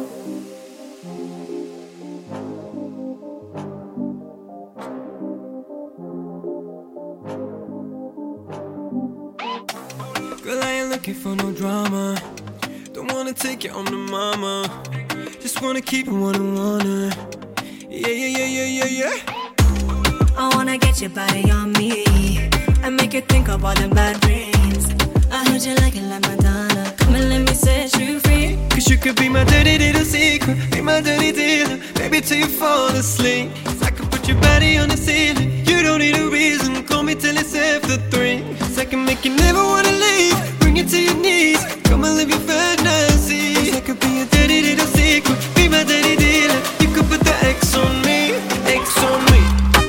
Girl, I ain't looking for no drama. Don't wanna take you home to mama. Just wanna keep it one-on-one. Yeah, yeah, yeah, yeah, yeah, yeah. I wanna get your body on me and make you think of all the bad dreams. I heard you like it like Madonna. Come and let me set you free. Cause you could be my dirty little secret, be my dirty dealer, baby, till you fall asleep. Cause I could put your body on the ceiling. You don't need a reason, call me till it's after 3. Cause I can make you never wanna leave, bring you to your knees, come and live your fantasy. Cause I could be a dirty little secret, be my dirty dealer. You could put the X on me, X on me.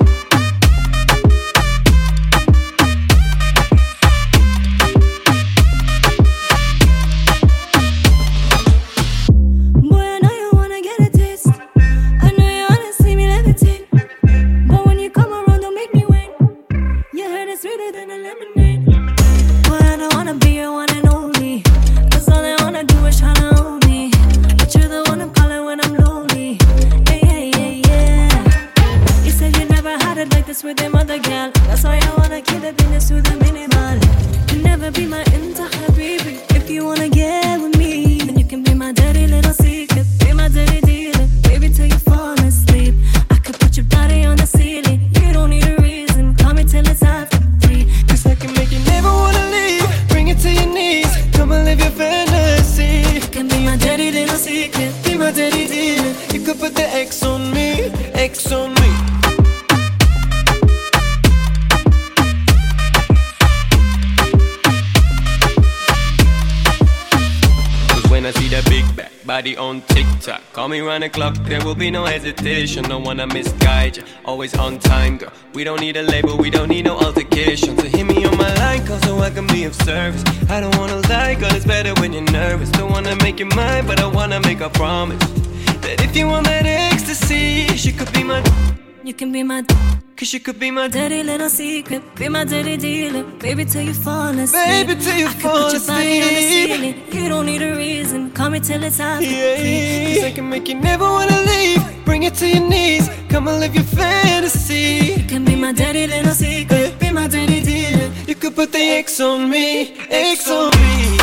With them other gal, that's why I wanna keep the business with a minimal. You never be my entire baby. If you wanna get with me, then you can be my dirty little secret, be my dirty dealer, baby, till you fall asleep. I could put your body on the ceiling. You don't need a reason, call me till it's after 3. Cause I can make you never wanna leave, bring it to your knees, come and live your fantasy. You can be my dirty little secret, be my dirty dealer. You could put the X on me, X on me. When I see that big back body on TikTok, call me round the clock, there will be no hesitation. Don't wanna misguide you, always on time, girl. We don't need a label, we don't need no altercation. So hit me on my line, call so I can be of service. I don't wanna lie, girl, it's better when you're nervous. Don't wanna make you mine, but I wanna make a promise that if you want that ecstasy, she could be my. You can be my. Cause you could be my dirty little secret, be my dirty dealer, baby, till you fall asleep. Baby, till you fall asleep. I can put your body on the ceiling. You don't need a reason, call me till it's after 3. Cause I can make you never wanna leave, bring it to your knees, come and live your fantasy. You can be my dirty little secret, be my dirty dealer. You could put the X on me, X on me.